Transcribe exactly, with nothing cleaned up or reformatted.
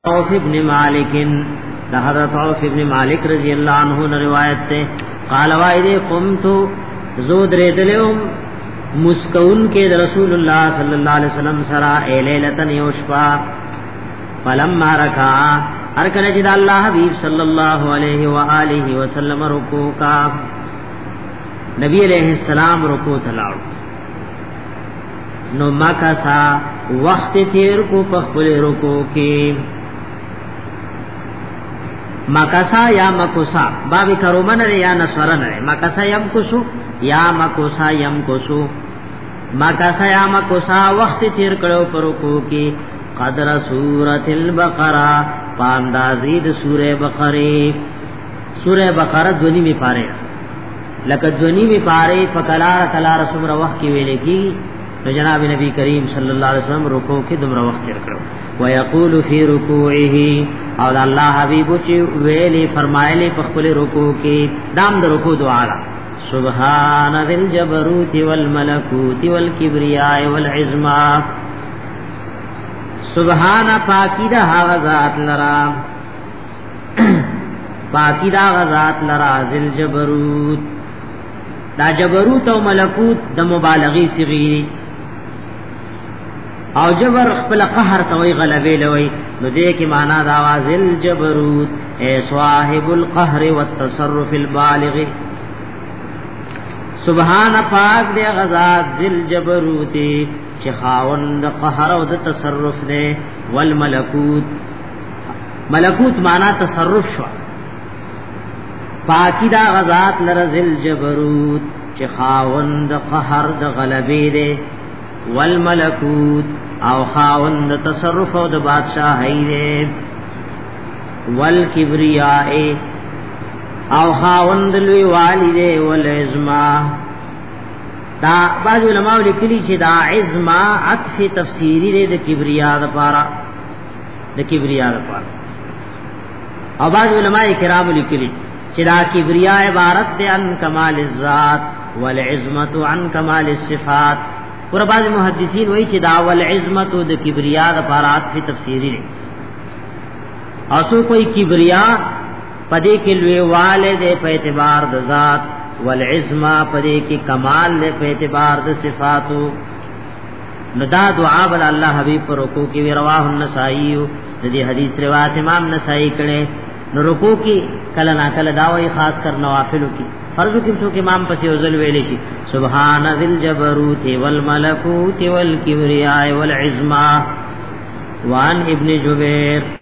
عوف ابن مالک دا حضرت عوف ابن مالک رضی اللہ عنہ نے روایت تے قال وائدے قمت زود ریدلہم مسکون کے رسول اللہ صلی اللہ علیہ وسلم سرا اے لیلتن یوشپا فلما رکا ارکن جد اللہ حبیب صلی اللہ علیہ وآلہ وسلم رکو کا نبی علیہ السلام رکو تلاؤ نو مکسا وقت تیر کو پخپل رکو کی مکسا یا مکسا بابی کرومن رے یا نسورن رے مکسا یم کسو یا مکسا یم کسو مکسا یا مکسا وقت تیر کرو پرکو کی قدر سورت البقرہ پاندازید سور بقری سور بقرہ دونی می پارے لکہ دونی می پارے فکلار کلار سمر وقت کی ویلے کی تو جناب نبی کریم صلی اللہ علیہ وسلم رکو کی دمر وقت تیر کرو ویقول فی رکوعه او دا اللہ حبیبو چی ویلی فرمائلی پخپل رکو کی دام دا رکو دعالا سبحان ذی الجبروت والملکوت والکبریاء والعظما سبحان پاکی دا غزات لرا پاکی دا غزات لرا ذی الجبروت دا جبروت و ملکوت دا مبالغی صغیری او جبر خپل قهر توي غلبه لوي نو دې کې معنا دا وازل جبروت اے صاحب القهر والتصرف البالغ سبحان پاک دې غزاد ذل جبروت چې خاوند قهر او د تصرف دې والملکوت ملکوت معنا تصرف شو پاکی دا غزاد لرزل جبروت چې خاوند قهر د غلبه دې والملکوت او خاوند تصرف او د بادشاہی دے والکبریاء او خاوند لوی والی دے والعظما دا بعض علماء لکلی چې دا عظما عطف تفسیری دے د کبریا د پارا د کبریا د پارا او بعض علماء کرام لکلی چې دا کبریا عبارت دے عن کمال الذات والعظمت عن کمال الصفات اور بعض محدثین وہی چې داول عظمت او د کبریا د پارات فی تفسیری لري اوسو کوئی کبریا پدې کې لوی والد په اعتبار د ذات والعظما پدې کې کمال له په اعتبار د صفاتو ندا دعا بل الله حبیب پر رکوع کې رواه النسائی د دې حدیث روایت امام نسائی کړي نو رکوع کې کله نا کله داوی خاص کر نوافلو کې فرض کې څوک امام پسې وزل ویلې شي سبحان ذل جبروت والملکوت والکبریاء والعظما وان ابن جبیر